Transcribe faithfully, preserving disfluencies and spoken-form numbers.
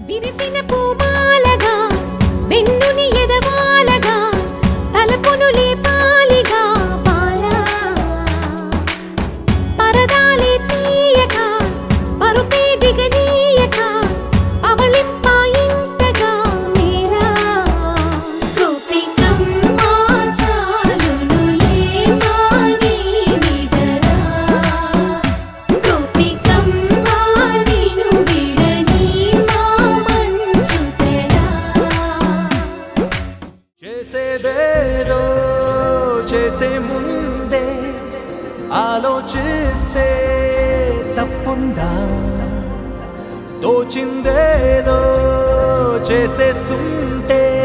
విరిసిన పూమాలగా వెన్నుని ఎదవాలగా తలపును లేపాలిగా బాలా పరదాలే తీయక పరుపే దిగనీయక అవలింపా ఇంతగా మేరా గోపికమ్మా చాలునులే మాని నిదరా గోపికమ్మా నిను విడని మా మంచు తెరా చేసేదేదో చేసే ముందే ఆలోచిస్తే తప్పుందా తోచిందేదో చేసేస్తుంటే